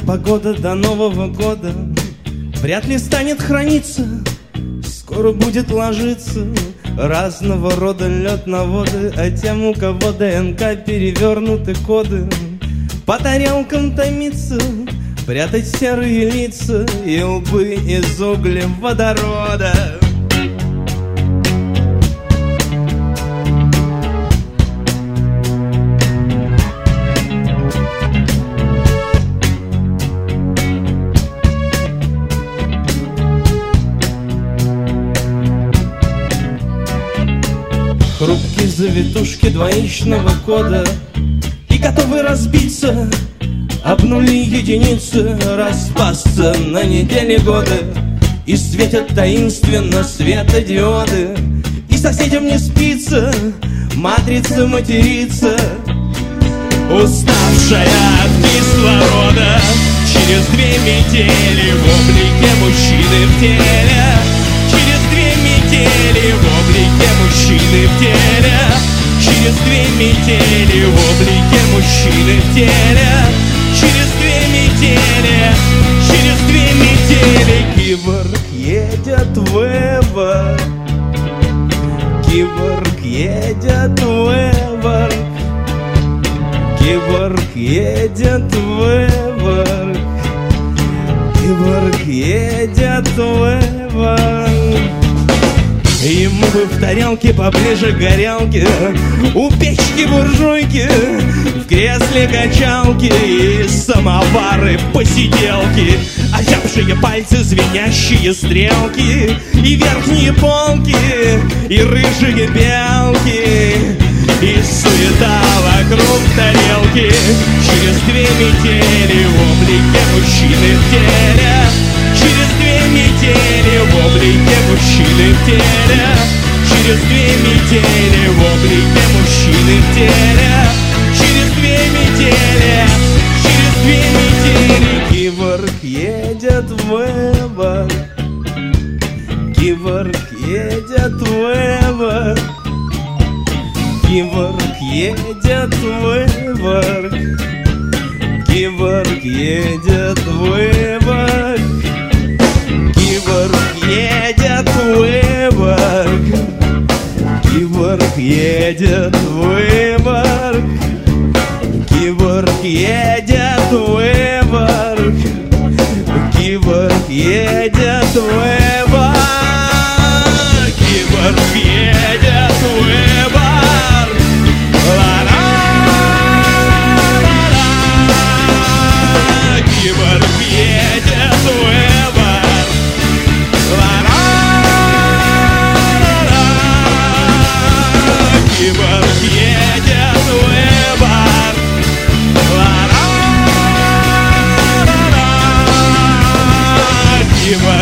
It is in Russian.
погода до Нового года вряд ли станет храниться. Скоро будет ложиться разного рода лед на воды, а тем, у кого ДНК перевернуты коды, по тарелкам томиться, прятать серые лица и лбы из углеводорода. Хрупкие завитушки двоичного кода и готовы разбиться об нули единицы, распасться на недели годы. И светят таинственно светодиоды, и соседям не спится, матрица матерится, уставшая от кислорода. Через 2 недели в облике мужчины в теле, через 2 недели в облике мужчины в теле, через 2 недели в облике мужчины в теле, через 2 недели, через 2 недели. Киборг едет в выбор, киборг едет в выбор, киборг едет в выбор, киборг едет в выбор. Ему бы в тарелке поближе к горелке, у печки буржуйки, в кресле качалки и самовары посиделки, озябшие пальцы, звенящие стрелки, и верхние полки, и рыжие белки, и суета вокруг тарелки. Через 2 недели в облике мужчины в теле, через 2 недели в облике мужчины в теле, через 2 недели в облике мужчины в теле, через 2 недели, через 2 недели. Киборг едет в выбор, киборг едет в выбор, киборг едет в выбор, киборг едет в выбор, киборг едет в выбор, киборг едет в выбор, киборг едет в выбор, киборг едет в выбор, киборг едет в выбор. Киборг едет в выбор. Киборг едет в выбор. Киборг